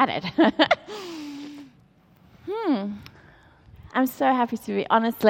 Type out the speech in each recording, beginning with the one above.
excited. I'm so happy to be. Honestly,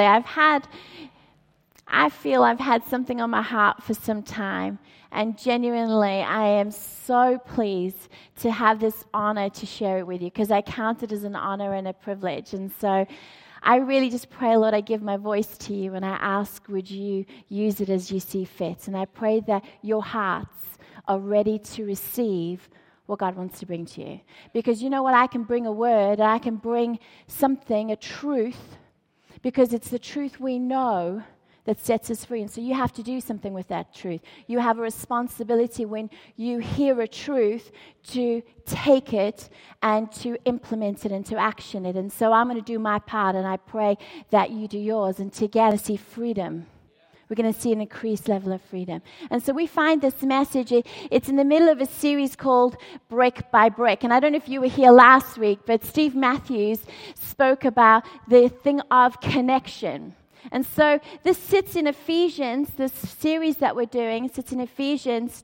I feel I've had something on my heart for some time. And genuinely, I am so pleased to have this honor to share it with you, because I count it as an honor and a privilege. And so I really just pray, Lord, I give my voice to you, and I ask, would you use it as you see fit? And I pray that your hearts are ready to receive what God wants to bring to you. Because you know what? I can bring a word, I can bring something, a truth, because it's the truth we know that sets us free. And so you have to do something with that truth. You have a responsibility when you hear a truth to take it and to implement it and to action it. And so I'm going to do my part, and I pray that you do yours, and together see freedom. We're going to see an increased level of freedom. And so we find this message, it's in the middle of a series called Brick by Brick. And I don't know if you were here last week, but Steve Matthews spoke about the thing of connection. And so this sits in Ephesians, this series that we're doing, sits in Ephesians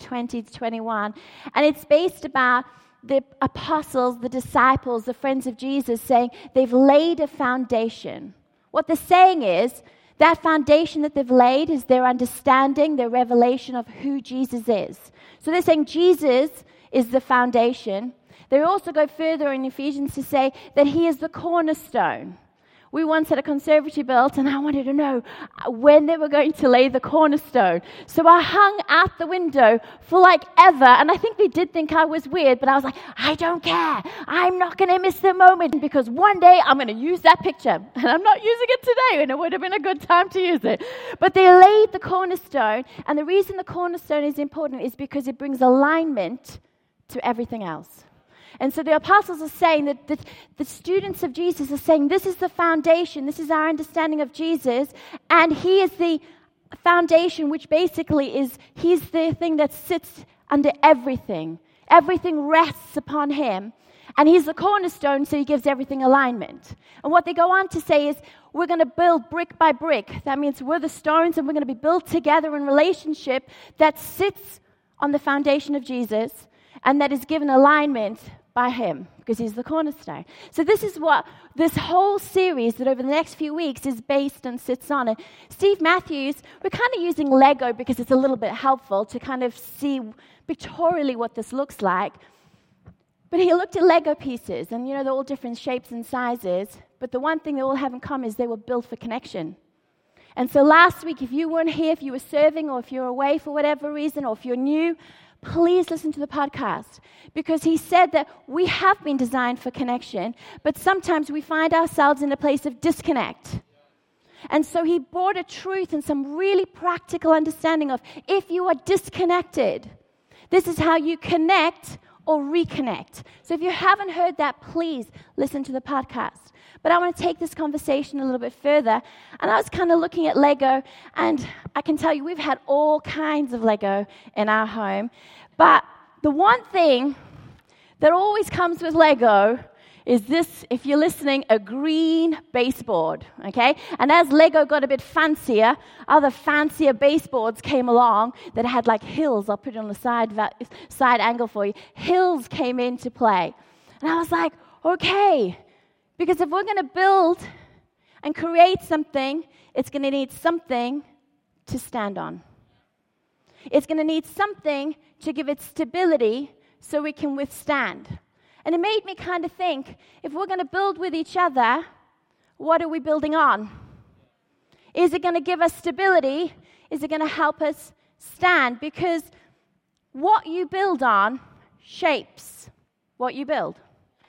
2:20-21. And it's based about the apostles, the disciples, the friends of Jesus saying they've laid a foundation. What they're saying is that foundation that they've laid is their understanding, their revelation of who Jesus is. So they're saying Jesus is the foundation. They also go further in Ephesians to say that he is the cornerstone. We once had a conservatory built, and I wanted to know when they were going to lay the cornerstone. So I hung out the window for like ever, and I think they did think I was weird, but I was like, I don't care. I'm not going to miss the moment, because one day I'm going to use that picture. And I'm not using it today, and it would have been a good time to use it. But they laid the cornerstone, and the reason the cornerstone is important is because it brings alignment to everything else. And so the apostles are saying that the students of Jesus are saying, this is the foundation, this is our understanding of Jesus, and he is the foundation, which basically is, he's the thing that sits under everything. Everything rests upon him, and he's the cornerstone, so he gives everything alignment. And what they go on to say is, we're going to build brick by brick. That means we're the stones, and we're going to be built together in relationship that sits on the foundation of Jesus, and that is given alignment by him, because he's the cornerstone. So this is what this whole series that over the next few weeks is based and sits on. And Steve Matthews, we're kind of using Lego because it's a little bit helpful to kind of see pictorially what this looks like. But he looked at Lego pieces, and they're all different shapes and sizes, but the one thing they all have in common is they were built for connection. And so last week, if you weren't here, if you were serving, or if you're away for whatever reason, or if you're new, please listen to the podcast, because he said that we have been designed for connection, but sometimes we find ourselves in a place of disconnect. And so he brought a truth and some really practical understanding of, if you are disconnected, this is how you connect or reconnect. So if you haven't heard that, please listen to the podcast. But I want to take this conversation a little bit further. And I was kind of looking at Lego, and I can tell you we've had all kinds of Lego in our home. But the one thing that always comes with Lego is this, if you're listening, a green baseboard, okay? And as Lego got a bit fancier, other fancier baseboards came along that had like hills. I'll put it on the side angle for you. Hills came into play. And I was like, okay. Because if we're going to build and create something, it's going to need something to stand on. It's going to need something to give it stability so we can withstand. And it made me kind of think, if we're going to build with each other, what are we building on? Is it going to give us stability? Is it going to help us stand? Because what you build on shapes what you build.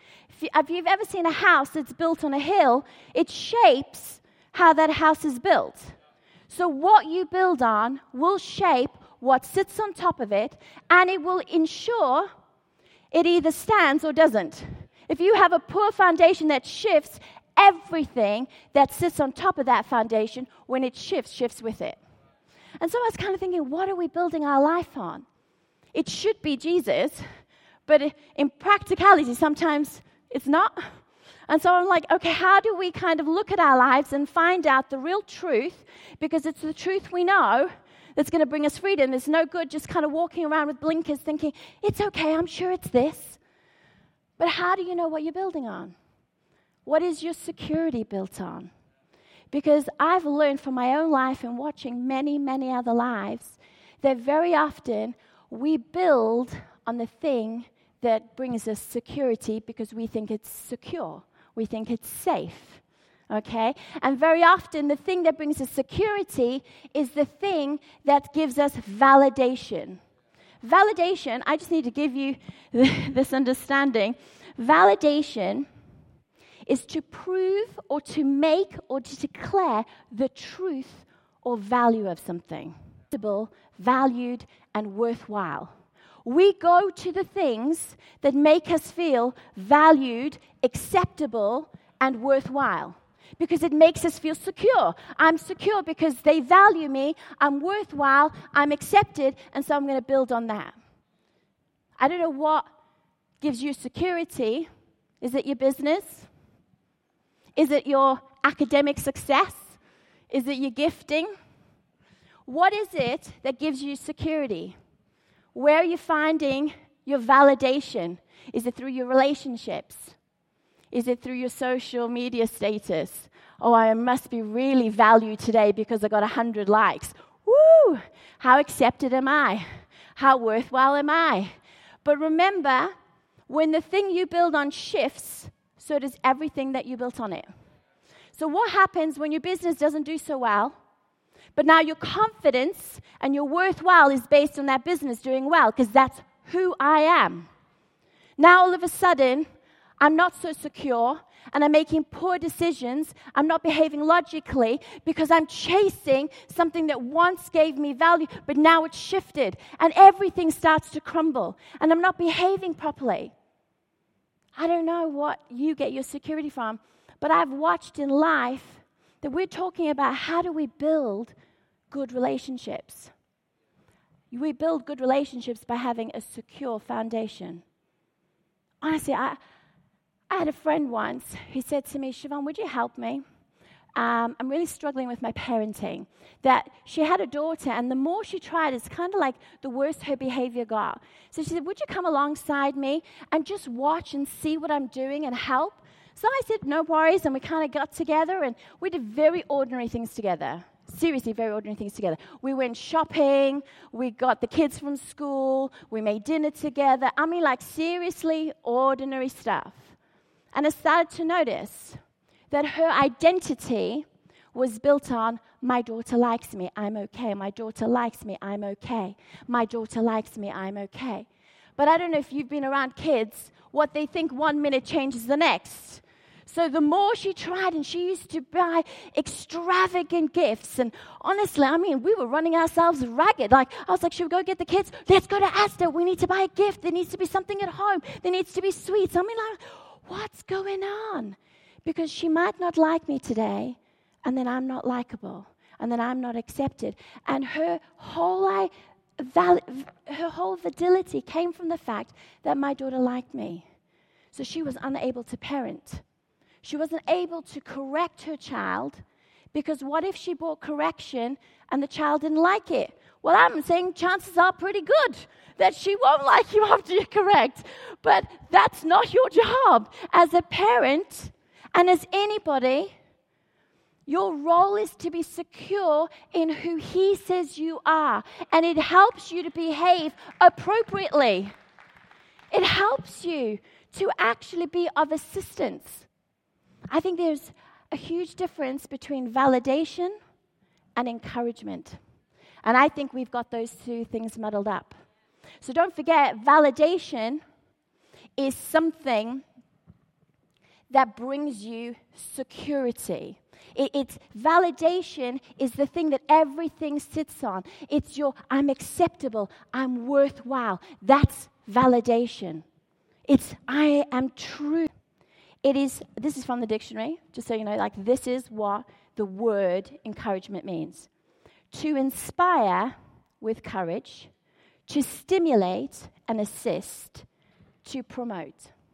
If you've ever seen a house that's built on a hill, it shapes how that house is built. So what you build on will shape what sits on top of it, and it will ensure it either stands or doesn't. If you have a poor foundation that shifts, everything that sits on top of that foundation, when it shifts with it. And so I was kind of thinking, what are we building our life on? It should be Jesus, but in practicality, sometimes it's not. And so I'm like, okay, how do we kind of look at our lives and find out the real truth? Because it's the truth we know that's going to bring us freedom. It's no good just kind of walking around with blinkers thinking, it's okay, I'm sure it's this. But how do you know what you're building on? What is your security built on? Because I've learned from my own life and watching many, many other lives that very often we build on the thing that brings us security because we think it's secure. We think it's safe. Okay? And very often the thing that brings us security is the thing that gives us validation. Validation, I just need to give you this understanding. Validation is to prove or to make or to declare the truth or value of something. Valued and worthwhile. We go to the things that make us feel valued, acceptable, and worthwhile because it makes us feel secure. I'm secure because they value me, I'm worthwhile, I'm accepted, and so I'm going to build on that. I don't know what gives you security. Is it your business? Is it your academic success? Is it your gifting? What is it that gives you security? Where are you finding your validation? Is it through your relationships? Is it through your social media status? Oh, I must be really valued today because I got 100 likes. Woo! How accepted am I? How worthwhile am I? But remember, when the thing you build on shifts, so does everything that you built on it. So what happens when your business doesn't do so well, but now your confidence and your worthwhile is based on that business doing well because that's who I am. Now all of a sudden, I'm not so secure and I'm making poor decisions. I'm not behaving logically because I'm chasing something that once gave me value, but now it's shifted and everything starts to crumble and I'm not behaving properly. I don't know what you get your security from, but I've watched in life that we're talking about how do we build good relationships. We build good relationships by having a secure foundation. Honestly, I had a friend once who said to me, Siobhan, would you help me? I'm really struggling with my parenting. That she had a daughter, and the more she tried, it's kind of like the worse her behavior got. So she said, would you come alongside me and just watch and see what I'm doing and help? So I said, no worries, and we kind of got together, and we did very ordinary things together. Seriously, very ordinary things together. We went shopping, we got the kids from school, we made dinner together. I mean, like, seriously, ordinary stuff. And I started to notice that her identity was built on, my daughter likes me, I'm okay. My daughter likes me, I'm okay. My daughter likes me, I'm okay. But I don't know if you've been around kids, what they think 1 minute changes the next. So the more she tried, and she used to buy extravagant gifts. And honestly, I mean, we were running ourselves ragged. Like, I was like, should we go get the kids? Let's go to Asda. We need to buy a gift. There needs to be something at home. There needs to be sweets. I mean, like, what's going on? Because she might not like me today, and then I'm not likable, and then I'm not accepted. And her whole fidelity came from the fact that my daughter liked me. So she was unable to parent. She wasn't able to correct her child because what if she brought correction and the child didn't like it? Well, I'm saying chances are pretty good that she won't like you after you correct. But that's not your job. As a parent and as anybody, your role is to be secure in who He says you are. And it helps you to behave appropriately. It helps you to actually be of assistance. I think there's a huge difference between validation and encouragement. And I think we've got those two things muddled up. So don't forget, validation is something that brings you security. It's validation is the thing that everything sits on. It's your, I'm acceptable, I'm worthwhile. That's validation. It's, I am true. It is, this is from the dictionary, just so you know, like this is what the word encouragement means. To inspire with courage, to stimulate and assist, to promote.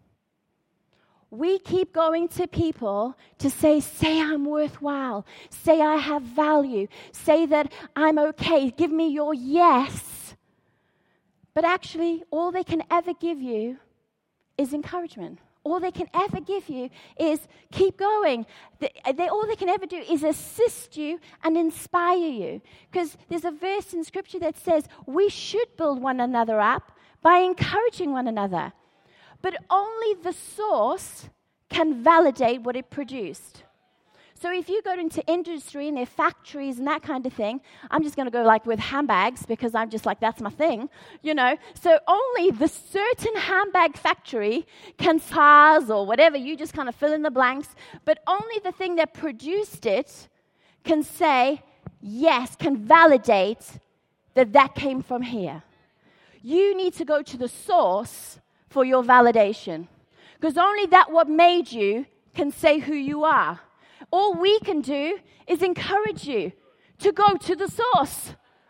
We keep going to people to say I'm worthwhile, say I have value, say that I'm okay, give me your yes. But actually, all they can ever give you is encouragement. All they can ever give you is keep going. All they can ever do is assist you and inspire you. Because there's a verse in Scripture that says we should build one another up by encouraging one another. But only the source can validate what it produced. So if you go into industry and their factories and that kind of thing, I'm just going to go like with handbags because I'm just like, that's my thing, you know. So only the certain handbag factory can SARS or whatever, you just kind of fill in the blanks, but only the thing that produced it can say, yes, can validate that that came from here. You need to go to the source for your validation because only that what made you can say who you are. All we can do is encourage you to go to the source.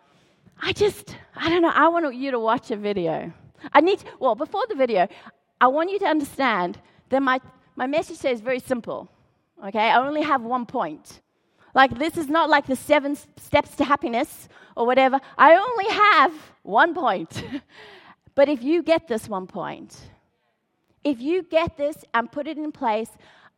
I don't know, I want you to watch a video. Before the video, I want you to understand that my message today is very simple, okay? I only have 1 point. Like, this is not like the 7 steps to happiness or whatever. I only have 1 point. But if you get this 1 point, if you get this and put it in place,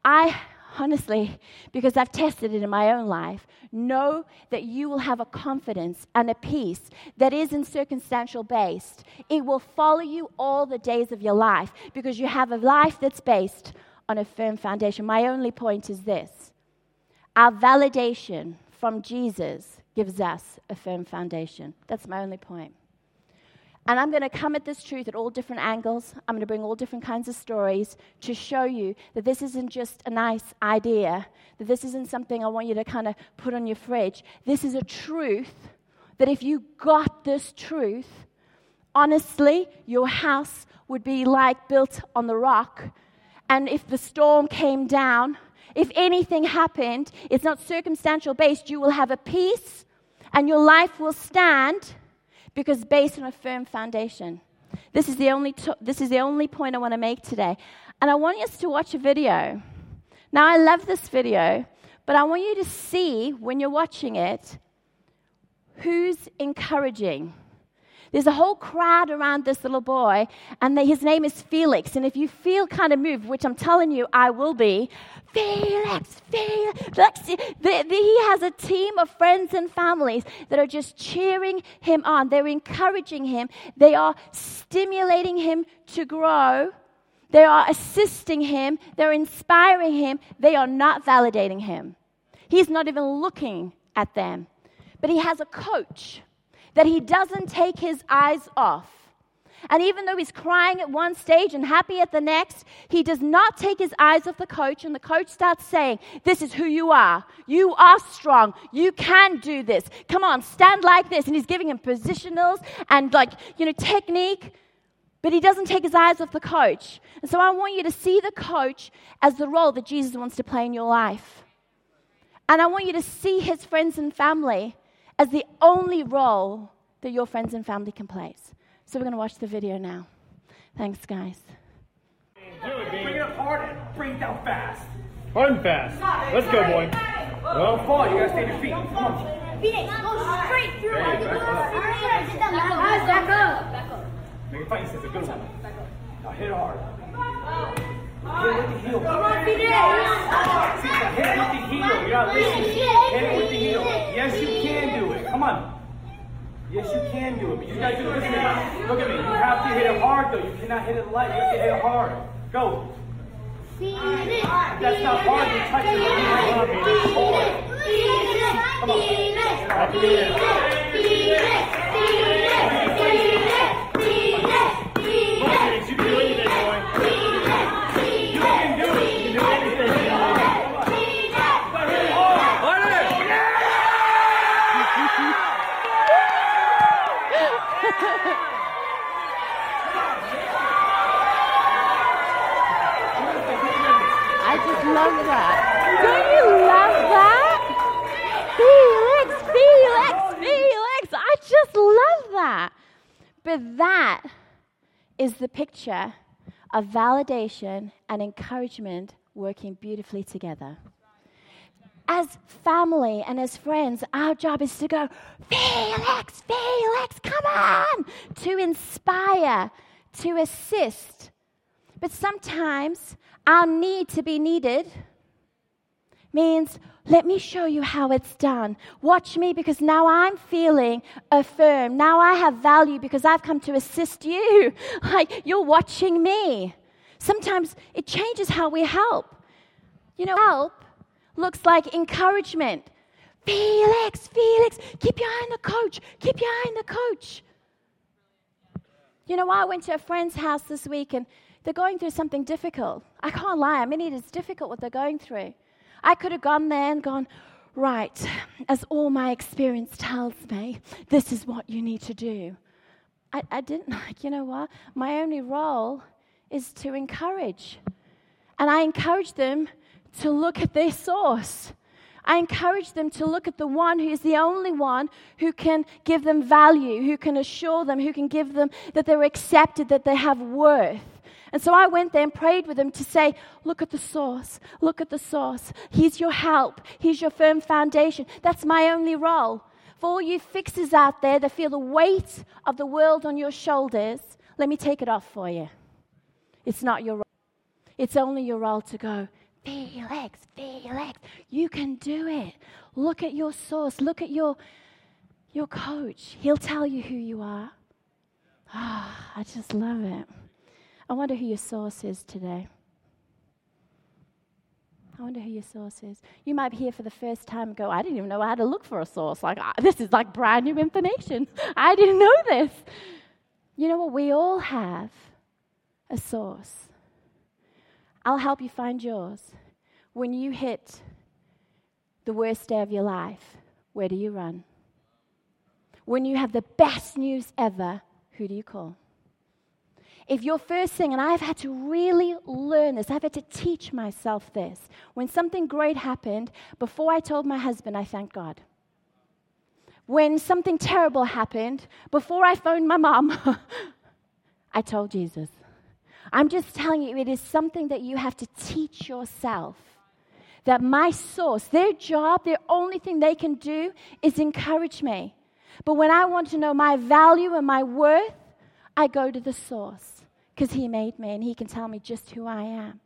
honestly, because I've tested it in my own life, know that you will have a confidence and a peace that isn't circumstantial based. It will follow you all the days of your life because you have a life that's based on a firm foundation. My only point is this. Our validation from Jesus gives us a firm foundation. That's my only point. And I'm going to come at this truth at all different angles. I'm going to bring all different kinds of stories to show you that this isn't just a nice idea, that this isn't something I want you to kind of put on your fridge. This is a truth that if you got this truth, honestly, your house would be like built on the rock. And if the storm came down, if anything happened, it's not circumstantial based. You will have a peace and your life will stand because based on a firm foundation. This is the only point I want to make today. And I want us to watch a video. Now, I love this video, but I want you to see when you're watching it who's encouraging. There's a whole crowd around this little boy, and his name is Felix. And if you feel kind of moved, which I'm telling you I will be, Felix. He has a team of friends and families that are just cheering him on. They're encouraging him. They are stimulating him to grow. They are assisting him. They're inspiring him. They are not validating him. He's not even looking at them. But he has a coach that he doesn't take his eyes off. And even though he's crying at one stage and happy at the next, he does not take his eyes off the coach, and the coach starts saying, this is who you are. You are strong. You can do this. Come on, stand like this. And he's giving him positionals and technique, but he doesn't take his eyes off the coach. And so I want you to see the coach as the role that Jesus wants to play in your life. And I want you to see his friends and family as the only role that your friends and family can play. So we're going to watch the video now. Thanks, guys. Bring it up hard and bring it down fast. Hard and fast. Let's go, boy. Don't fall. You got to stay on your feet. Come on. Phoenix, go straight through. Back up. Make it fight. It's a good one. Now hit it hard. Hit it with the heel. Come on, Phoenix. Hit it with the heel. You're not listening. Hit it with the heel. Yes, you can do it. Come on. Yes, you can do it, but you got to do it. Listen, look at me. You have to hit it hard, though. You cannot hit it light. You have to hit it hard. Go. That's not hard. You touch it. Come You can do anything, boy. You can do it. You can do anything. I just love that. Don't you love that? Felix. I just love that. But that is the picture of validation and encouragement working beautifully together. As family and as friends, our job is to go, Felix, come on, to inspire, to assist. But sometimes our need to be needed means, let me show you how it's done. Watch me because now I'm feeling affirmed. Now I have value because I've come to assist you. Like, you're watching me. Sometimes it changes how we help. Help looks like encouragement. Felix, keep your eye on the coach. Keep your eye on the coach. I went to a friend's house this week and they're going through something difficult. I can't lie. It is difficult what they're going through. I could have gone there and gone, right, as all my experience tells me, this is what you need to do. I didn't. You know what? My only role is to encourage. And I encourage them to look at their source. I encourage them to look at the one who is the only one who can give them value, who can assure them, who can give them that they're accepted, that they have worth. And so I went there and prayed with them to say, look at the source. Look at the source. He's your help. He's your firm foundation. That's my only role. For all you fixers out there that feel the weight of the world on your shoulders, let me take it off for you. It's not your role. It's only your role to go, Felix, you can do it. Look at your source. Look at your coach. He'll tell you who you are. I just love it. I wonder who your source is today. I wonder who your source is. You might be here for the first time and go, I didn't even know how to look for a source. This is like brand new information. I didn't know this. You know what? We all have a source. I'll help you find yours. When you hit the worst day of your life, where do you run? When you have the best news ever, who do you call? If your first thing, and I've had to really learn this, I've had to teach myself this. When something great happened, before I told my husband, I thanked God. When something terrible happened, before I phoned my mom, I told Jesus. I'm just telling you, it is something that you have to teach yourself. That my source, their job, their only thing they can do is encourage me. But when I want to know my value and my worth, I go to the source. Because he made me and he can tell me just who I am.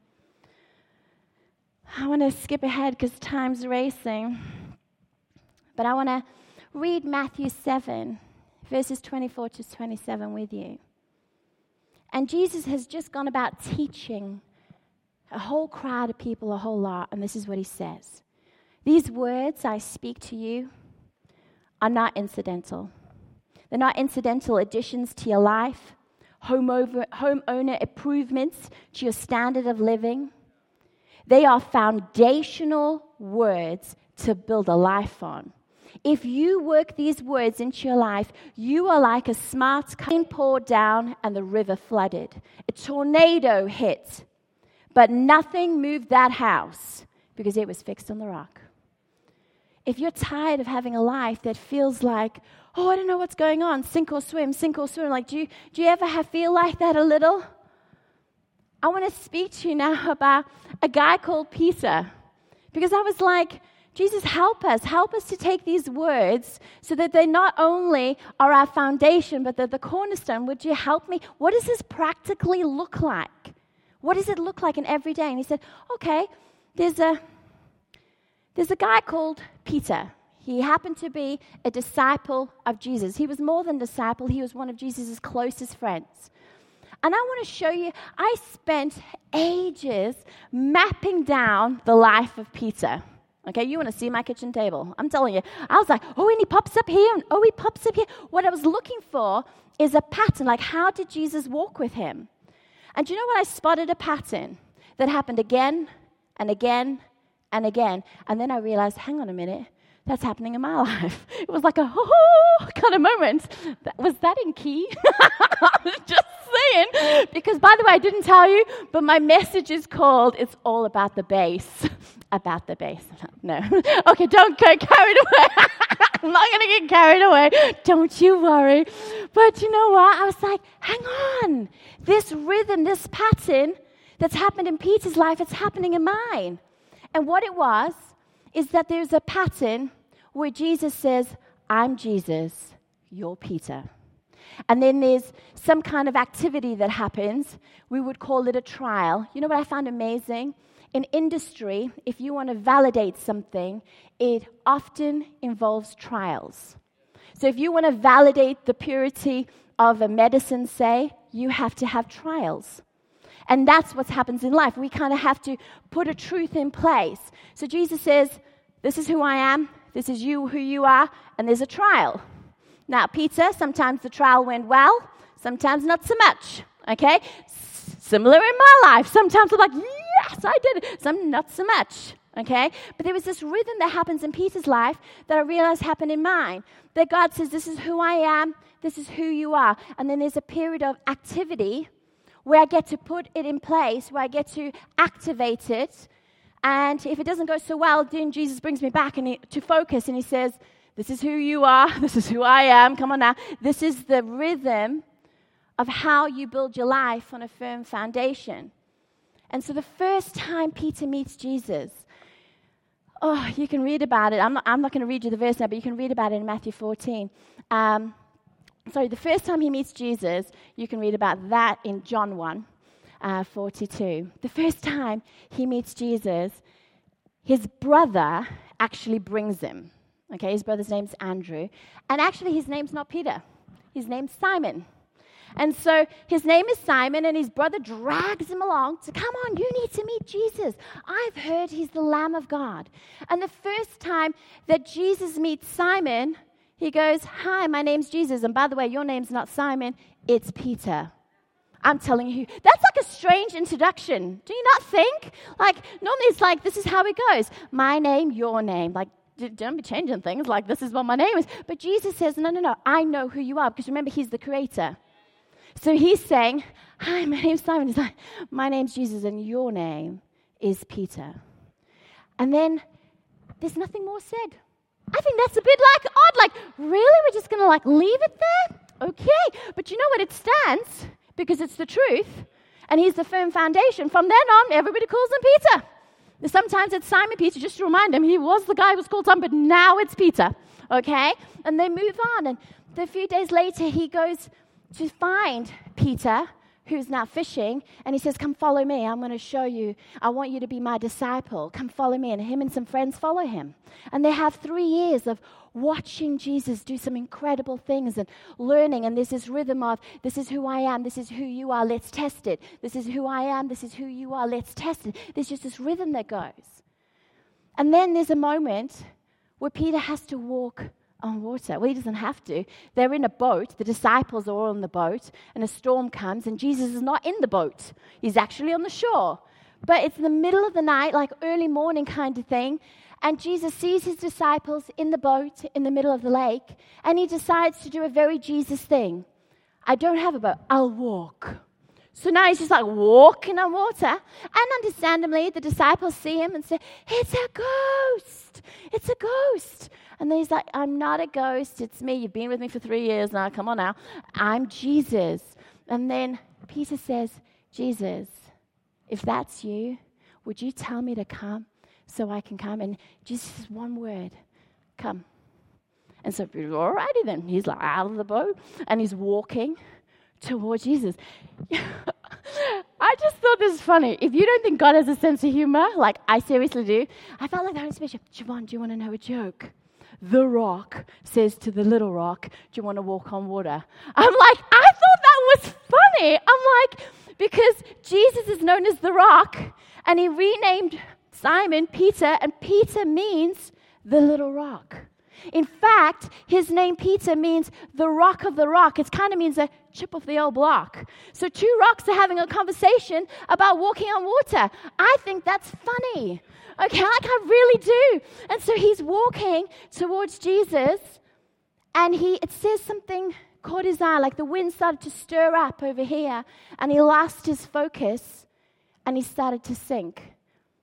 I want to skip ahead because time's racing. But I want to read Matthew 7, verses 24 to 27 with you. And Jesus has just gone about teaching a whole crowd of people a whole lot. And this is what he says. These words I speak to you are not incidental. They're not incidental additions to your life. Homeowner improvements to your standard of living. They are foundational words to build a life on. If you work these words into your life, you are like a smart rain poured down and the river flooded. A tornado hit, but nothing moved that house because it was fixed on the rock. If you're tired of having a life that feels like, oh, I don't know what's going on, sink or swim. Like, do you ever feel like that a little? I want to speak to you now about a guy called Peter. Because I was like, Jesus, help us to take these words so that they not only are our foundation, but they're the cornerstone. Would you help me? What does this practically look like? What does it look like in every day? And he said, okay, there's a guy called Peter. He happened to be a disciple of Jesus. He was more than a disciple. He was one of Jesus' closest friends. And I want to show you, I spent ages mapping down the life of Peter. Okay, you want to see my kitchen table. I'm telling you. I was like, oh, and he pops up here, and oh, he pops up here. What I was looking for is a pattern, like how did Jesus walk with him? And do you know what? I spotted a pattern that happened again and again and again. And then I realized, hang on a minute. That's happening in my life. It was like a kind of moment. Was that in key? Just saying. Because, by the way, I didn't tell you, but my message is called, it's all about the bass. About the bass. No. Okay, don't get carried away. I'm not going to get carried away. Don't you worry. But you know what? I was like, hang on. This rhythm, this pattern that's happened in Peter's life, it's happening in mine. And what it was, is that there's a pattern where Jesus says, I'm Jesus, you're Peter. and then there's some kind of activity that happens. We would call it a trial. You know what I found amazing? In industry, if you want to validate something, it often involves trials. So if you want to validate the purity of a medicine, say, you have to have trials. And that's what happens in life. We kind of have to put a truth in place. So Jesus says, this is who I am, this is you, who you are, and there's a trial. Now, Peter, sometimes the trial went well, sometimes not so much, okay? Similar in my life. Sometimes I'm like, yes, I did it. Some not so much, okay? But there was this rhythm that happens in Peter's life that I realized happened in mine. That God says, this is who I am, this is who you are. And then there's a period of activity where I get to put it in place, where I get to activate it. And if it doesn't go so well, then Jesus brings me back to focus, and he says, this is who you are, this is who I am, come on now. This is the rhythm of how you build your life on a firm foundation. And so the first time Peter meets Jesus, you can read about it. I'm not going to read you the verse now, but you can read about it in Matthew 14. The first time he meets Jesus, you can read about that in John 1, 42. The first time he meets Jesus, his brother actually brings him. Okay, his brother's name's Andrew. And actually, his name's not Peter. His name's Simon. And so his name is Simon, and his brother drags him along to, come on, you need to meet Jesus. I've heard he's the Lamb of God. And the first time that Jesus meets Simon, he goes, hi, my name's Jesus. And by the way, your name's not Simon, it's Peter. I'm telling you, that's like a strange introduction. Do you not think? Like, normally it's like, this is how it goes. My name, your name. Like, don't be changing things like this is what my name is. But Jesus says, no, I know who you are. Because remember, he's the creator. So he's saying, hi, my name's Simon. He's like, my name's Jesus, and your name is Peter. And then there's nothing more said. I think that's a bit like odd. Like, really? We're just going to leave it there? Okay. But you know what? It stands because it's the truth. And he's the firm foundation. From then on, everybody calls him Peter. Sometimes it's Simon Peter, just to remind him, he was the guy who was called Simon, but now it's Peter. Okay? And they move on. And a few days later, he goes to find Peter, who's now fishing, and he says, come follow me. I'm going to show you. I want you to be my disciple. Come follow me. And him and some friends follow him. And they have 3 years of watching Jesus do some incredible things and learning. And there's this rhythm of, this is who I am, this is who you are, let's test it. This is who I am, this is who you are, let's test it. There's just this rhythm that goes. And then there's a moment where Peter has to walk on water. Well, he doesn't have to. They're in a boat. The disciples are all in the boat, and a storm comes, and Jesus is not in the boat. He's actually on the shore. But it's in the middle of the night, like early morning kind of thing, and Jesus sees his disciples in the boat in the middle of the lake, and he decides to do a very Jesus thing. I don't have a boat. I'll walk. So now he's just like walking on water. And understandably, the disciples see him and say, it's a ghost. It's a ghost. And then he's like, I'm not a ghost. It's me. You've been with me for 3 years now. Come on now. I'm Jesus. And then Peter says, Jesus, if that's you, would you tell me to come so I can come? And Jesus says one word, come. And so, all righty then. He's like out of the boat and he's walking towards Jesus. I just thought this was funny. If you don't think God has a sense of humor, like I seriously do, I felt like the Holy Spirit, Javon, do you want to know a joke? The rock says to the little rock, do you want to walk on water? I'm like, I thought that was funny. I'm like, because Jesus is known as the rock, and he renamed Simon Peter, and Peter means the little rock. In fact, his name Peter means the rock of the rock. It kind of means a chip off the old block. So 2 rocks are having a conversation about walking on water. I think that's funny. Okay, like I really do. And so he's walking towards Jesus, and it says something caught his eye, like the wind started to stir up over here, and he lost his focus, and he started to sink.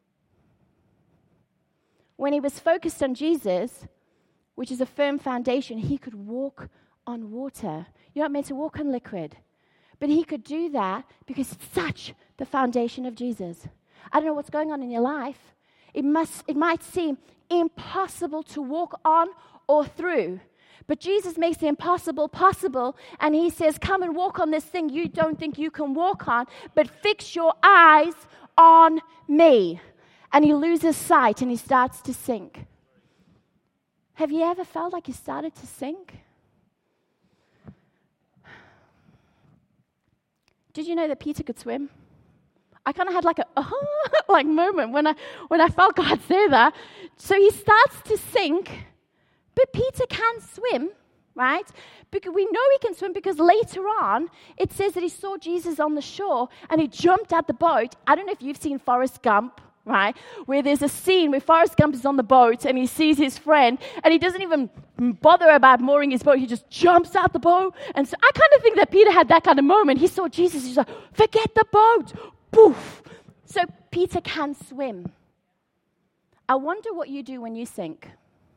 When he was focused on Jesus, which is a firm foundation, he could walk on water. You're not meant to walk on liquid. But he could do that because it's such the foundation of Jesus. I don't know what's going on in your life. It might seem impossible to walk on or through. But Jesus makes the impossible possible, and he says, come and walk on this thing you don't think you can walk on, but fix your eyes on me. And he loses sight, and he starts to sink. Have you ever felt like you started to sink? Did you know that Peter could swim? I kind of had like a moment when I felt God say that. So he starts to sink. But Peter can swim, right? Because we know he can swim because later on, it says that he saw Jesus on the shore and he jumped out the boat. I don't know if you've seen Forrest Gump, right? Where there's a scene where Forrest Gump is on the boat and he sees his friend and he doesn't even bother about mooring his boat. He just jumps out the boat. And so I kind of think that Peter had that kind of moment. He saw Jesus. He's like, forget the boat. Poof. So Peter can swim. I wonder what you do when you sink.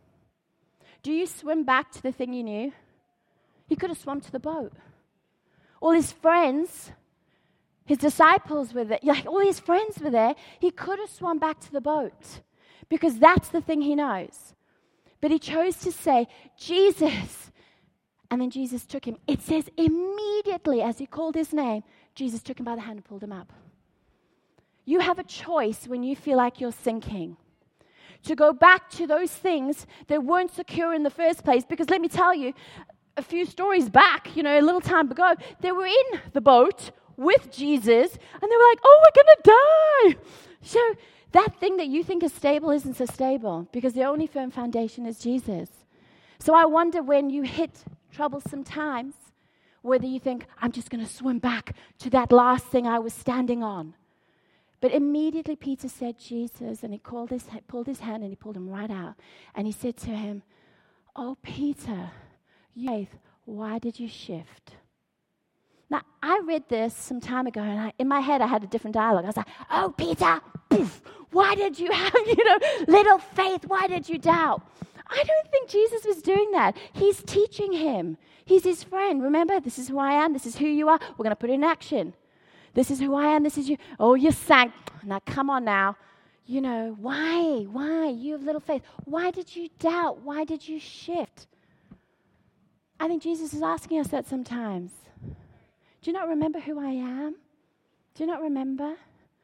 Do you swim back to the thing you knew? He could have swum to the boat. All his friends, his disciples were there. Like all his friends were there. He could have swum back to the boat because that's the thing he knows. But he chose to say, Jesus. And then Jesus took him. It says immediately as he called his name, Jesus took him by the hand and pulled him up. You have a choice when you feel like you're sinking, to go back to those things that weren't secure in the first place. Because let me tell you, a few stories back, a little time ago, they were in the boat with Jesus, and they were like, oh, we're going to die. So that thing that you think is stable isn't so stable, because the only firm foundation is Jesus. So I wonder when you hit troublesome times, whether you think, I'm just going to swim back to that last thing I was standing on. But immediately Peter said, Jesus, and he pulled his hand and he pulled him right out. And he said to him, oh, Peter, why did you shift? Now, I read this some time ago, and in my head I had a different dialogue. I was like, oh, Peter, poof, why did you have, little faith? Why did you doubt? I don't think Jesus was doing that. He's teaching him. He's his friend. Remember, this is who I am. This is who you are. We're going to put it in action. This is who I am. This is you. Oh, you sank. Now, come on now. Why? Why? You have little faith. Why did you doubt? Why did you shift? I think Jesus is asking us that sometimes. Do you not remember who I am? Do you not remember?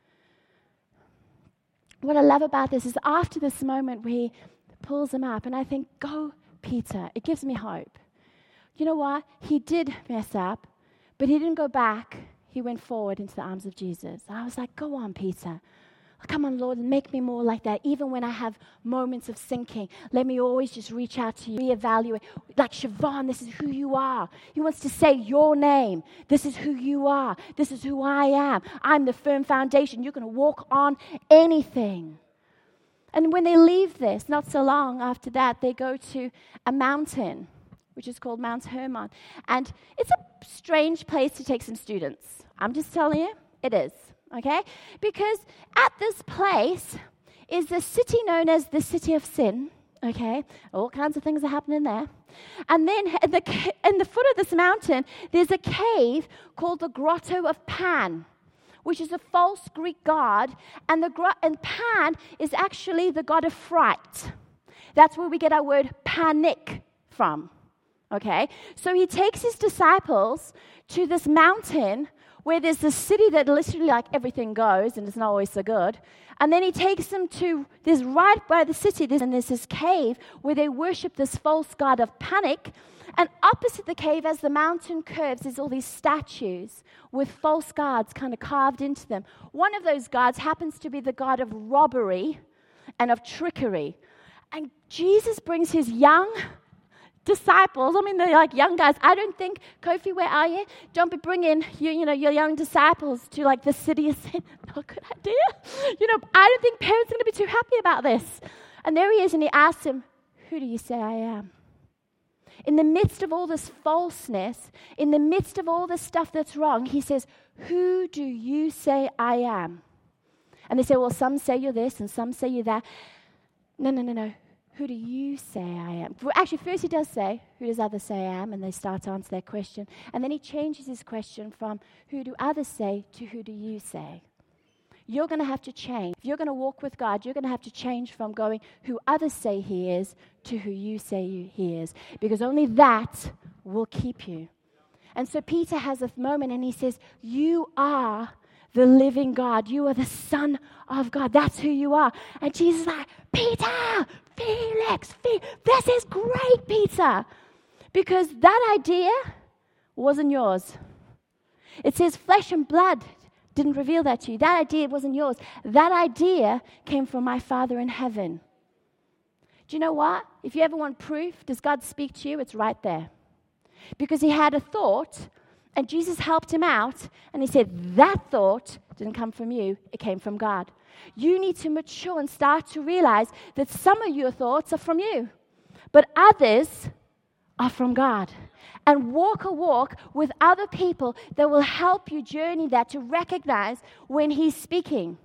What I love about this is after this moment where he pulls him up, and I think, go, Peter. It gives me hope. You know what? He did mess up, but he didn't go back. He went forward into the arms of Jesus. I was like, go on, Peter. Come on, Lord, make me more like that. Even when I have moments of sinking, let me always just reach out to you, reevaluate. Like Siobhan, this is who you are. He wants to say your name. This is who you are. This is who I am. I'm the firm foundation. You're going to walk on anything. And when they leave this, not so long after that, they go to a mountain, which is called Mount Hermon. And it's a strange place to take some students. I'm just telling you, it is, okay? Because at this place is the city known as the City of Sin, okay? All kinds of things are happening there. And then in the foot of this mountain, there's a cave called the Grotto of Pan, which is a false Greek god. And Pan is actually the god of fright. That's where we get our word panic from. Okay, so he takes his disciples to this mountain where there's this city that literally like everything goes and it's not always so good. And then he takes them to this right by the city, and there's this cave where they worship this false god of panic. And opposite the cave, as the mountain curves, there's all these statues with false gods kind of carved into them. One of those gods happens to be the god of robbery and of trickery. And Jesus brings his young disciples, they're like young guys. I don't think, Kofi, where are you? Don't be bringing your young disciples to like the city of sin. Not a good idea. I don't think parents are going to be too happy about this. And there he is, and he asks him, who do you say I am? In the midst of all this falseness, in the midst of all this stuff that's wrong, he says, who do you say I am? And they say, well, some say you're this and some say you're that. No. Who do you say I am? Actually, first he does say, who does others say I am? And they start to answer that question. And then he changes his question from, who do others say, to who do you say? you're going to have to change. If you're going to walk with God, you're going to have to change from going who others say He is to who you say He is, because only that will keep you. And so Peter has a moment and he says, you are the living God. You are the Son of God. That's who you are. And Jesus is like, Peter, Felix, this is great, Peter. Because that idea wasn't yours. It says flesh and blood didn't reveal that to you. That idea wasn't yours. That idea came from my Father in heaven. Do you know what? If you ever want proof, does God speak to you? It's right there. Because he had a thought, and Jesus helped him out, and he said, that thought didn't come from you, it came from God. You need to mature and start to realize that some of your thoughts are from you, but others are from God. And walk a walk with other people that will help you journey that to recognize when he's speaking.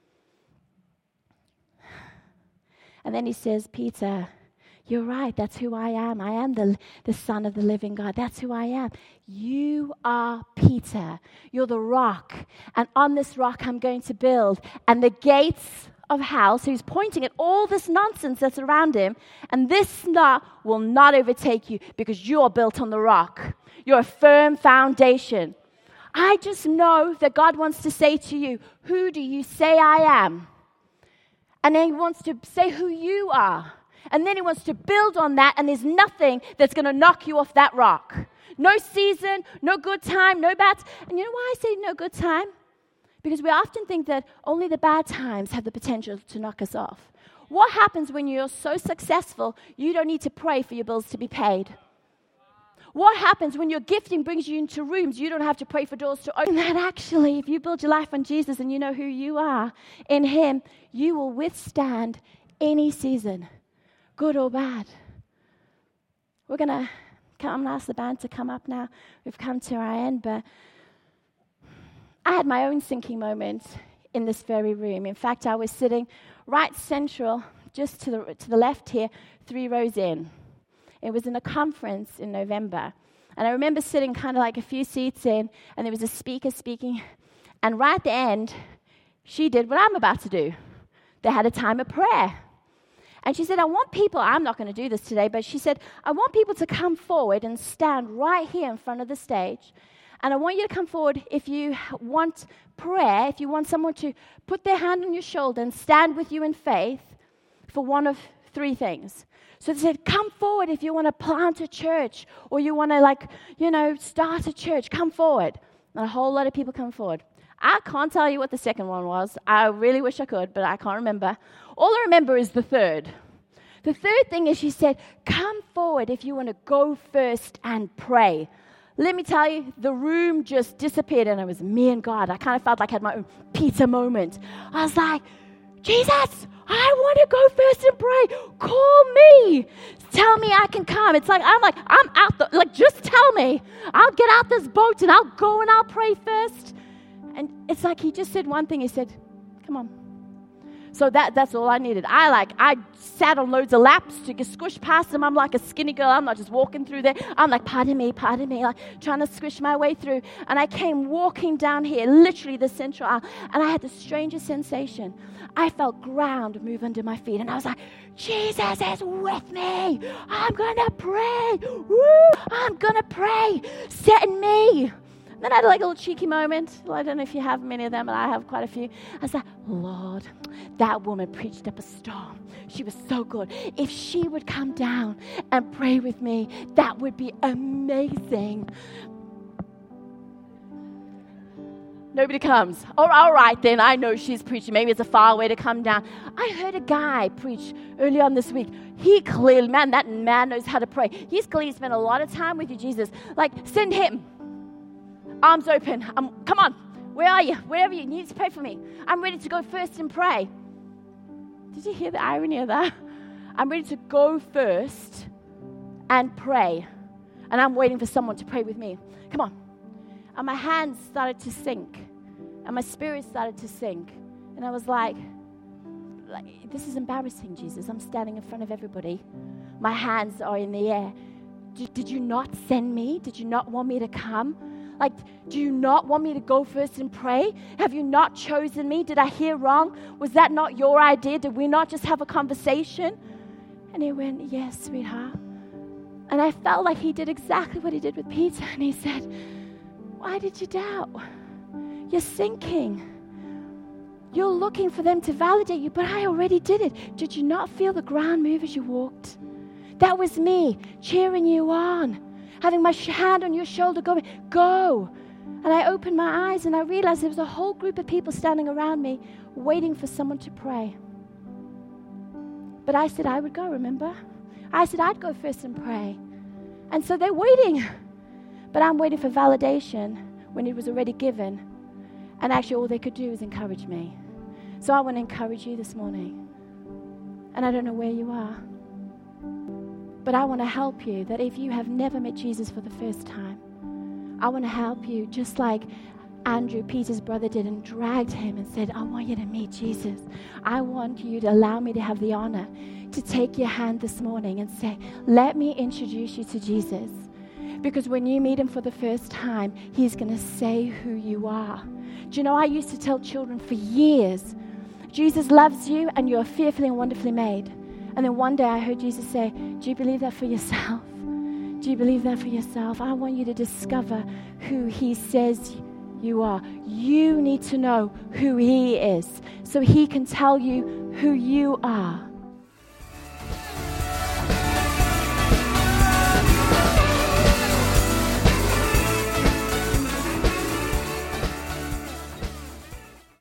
And then he says, Peter, you're right, that's who I am. I am the Son of the living God. That's who I am. You are Peter. You're the rock. And on this rock I'm going to build. And the gates of hell, so he's pointing at all this nonsense that's around him, and this will not overtake you because you are built on the rock. You're a firm foundation. I just know that God wants to say to you, who do you say I am? And then he wants to say who you are. And then he wants to build on that, and there's nothing that's going to knock you off that rock. No season, no good time, no bad. And you know why I say no good time? Because we often think that only the bad times have the potential to knock us off. What happens when you're so successful, you don't need to pray for your bills to be paid? What happens when your gifting brings you into rooms, you don't have to pray for doors to open? And actually, if you build your life on Jesus and you know who you are in him, you will withstand any season, good or bad. I'm going to ask the band to come up now. We've come to our end, but I had my own sinking moment in this very room. In fact, I was sitting right central, just to the left here, 3 rows in. It was in a conference in November. And I remember sitting kind of like a few seats in, and there was a speaker speaking. And right at the end, she did what I'm about to do. They had a time of prayer. And she said, I'm not going to do this today, but she said, I want people to come forward and stand right here in front of the stage. And I want you to come forward if you want prayer, if you want someone to put their hand on your shoulder and stand with you in faith for one of 3 things. So they said, come forward if you want to plant a church or you want to start a church, come forward. And a whole lot of people come forward. I can't tell you what the second one was. I really wish I could, but I can't remember. All I remember is the third. The third thing is she said, come forward if you want to go first and pray. Let me tell you, the room just disappeared, and it was me and God. I kind of felt like I had my own Peter moment. I was like, Jesus, I want to go first and pray. Call me. Tell me I can come. I'm out just tell me. I'll get out this boat, and I'll go and I'll pray first. And it's like he just said one thing. He said, come on. So that's all I needed. I sat on loads of laps to squish past them. I'm like a skinny girl. I'm not just walking through there. I'm like, pardon me, like trying to squish my way through. And I came walking down here, literally the central aisle, and I had the strangest sensation. I felt ground move under my feet, and I was like, Jesus is with me. I'm going to pray. Woo! I'm going to pray. Set in me. Then I had like a little cheeky moment. Well, I don't know if you have many of them, but I have quite a few. I was like, Lord, that woman preached up a storm. She was so good. If she would come down and pray with me, that would be amazing. Nobody comes. All right, then. I know she's preaching. Maybe it's a far way to come down. I heard a guy preach early on this week. He clearly, that man knows how to pray. He's clearly spent a lot of time with you, Jesus. Like, send him. Arms open. Come on. Where are you? Wherever you need to pray for me. I'm ready to go first and pray. Did you hear the irony of that? I'm ready to go first and pray. And I'm waiting for someone to pray with me. Come on. And my hands started to sink. And my spirit started to sink. And I was like, this is embarrassing, Jesus. I'm standing in front of everybody. My hands are in the air. Did you not send me? Did you not want me to come? Like, do you not want me to go first and pray? Have you not chosen me? Did I hear wrong? Was that not your idea? Did we not just have a conversation? And he went, yes, sweetheart. And I felt like he did exactly what he did with Peter. And he said, why did you doubt? You're sinking. You're looking for them to validate you, but I already did it. Did you not feel the ground move as you walked? That was me cheering you on, having my hand on your shoulder going, go. And I opened my eyes and I realized there was a whole group of people standing around me waiting for someone to pray. But I said I would go, remember? I said I'd go first and pray. And so they're waiting. But I'm waiting for validation when it was already given. And actually all they could do was encourage me. So I want to encourage you this morning. And I don't know where you are. But I want to help you that if you have never met Jesus for the first time, I want to help you just like Andrew, Peter's brother, did and dragged him and said, I want you to meet Jesus. I want you to allow me to have the honor to take your hand this morning and say, let me introduce you to Jesus. Because when you meet him for the first time, he's going to say who you are. Do you know, I used to tell children for years, Jesus loves you and you're fearfully and wonderfully made. And then one day I heard Jesus say, do you believe that for yourself? Do you believe that for yourself? I want you to discover who he says you are. You need to know who he is so he can tell you who you are.